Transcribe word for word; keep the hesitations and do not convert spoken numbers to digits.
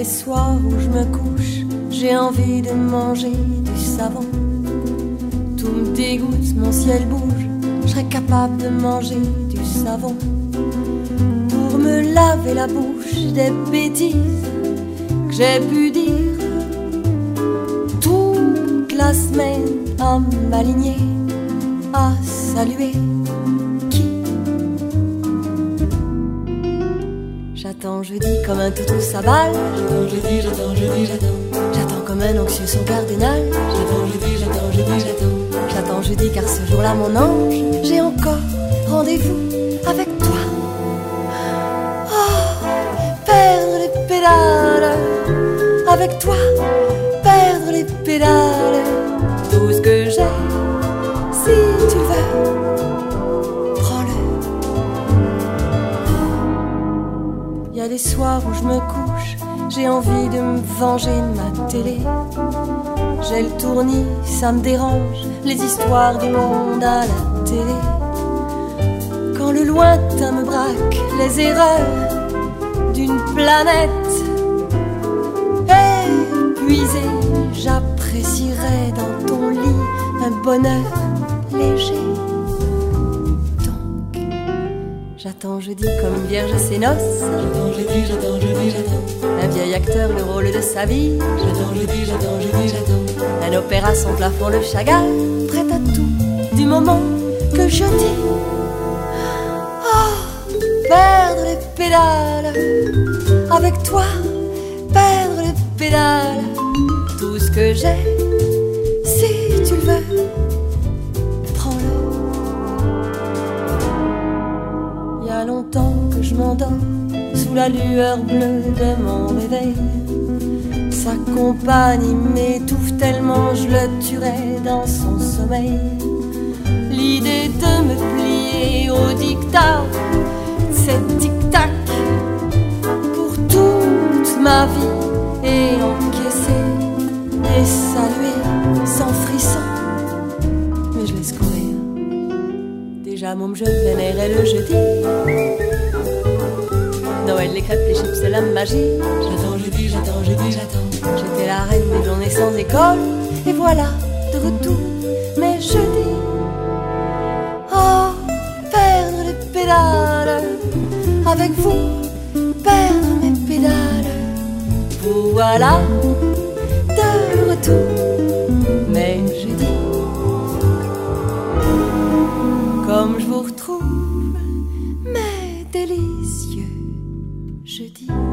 soirs où je me couche, j'ai envie de manger du savon. Tout me dégoûte, mon ciel bouge, je serais capable de manger du savon. Pour me laver la bouche des bêtises que j'ai pu dire toute la semaine, à m'aligner, à saluer qui. J'attends jeudi comme un toutou sabal. J'attends jeudi, j'attends jeudi, j'attends. J'attends comme un anxieux son cardinal. J'attends jeudi, j'attends jeudi, j'attends. J'attends jeudi car ce jour-là mon ange, j'ai encore rendez-vous avec toi. Oh, perdre les pédales avec toi, perdre les pédales, tout ce que j'ai, si tu veux, prends-le. Il y a des soirs où je me couche, j'ai envie de me venger de ma télé. J'ai le tournis, ça me dérange, les histoires du monde à la télé. Quand le lointain me braque, les erreurs d'une planète épuisée, j'apprécierais dans ton lit un bonheur léger. Donc, j'attends jeudi comme vierge à ses noces. J'attends jeudi, j'attends jeudi, j'attends. Un vieil acteur, le rôle de sa vie. J'attends jeudi, j'attends jeudi, j'attends. Un opéra, son plafond, le Chagall, prêt à tout, du moment que je dis oh, perdre les pédales avec toi, perdre les pédales, tout ce que j'ai, si tu le veux, prends-le. Il y a longtemps que je m'endors sous la lueur bleue de mon réveil. Sa compagnie m'étouffe tellement je le tuerais dans son sommeil. L'idée de me plier au dictat, c'est tic-tac pour toute ma vie, et encaisser et saluer sans frisson. Mais je laisse courir. Déjà môme je vénérais le jeudi. Noël, les crêpes, les chips, c'est la magie. J'attends jeudi, j'attends jeudi, j'attends. J'étais la reine des journées sans école, et voilà, de retour, mes jeudis. Oh, perdre les pédales, avec vous, perdre mes pédales. Vous voilà, de retour, mes jeudis. Comme je vous retrouve, mes délicieux jeudis.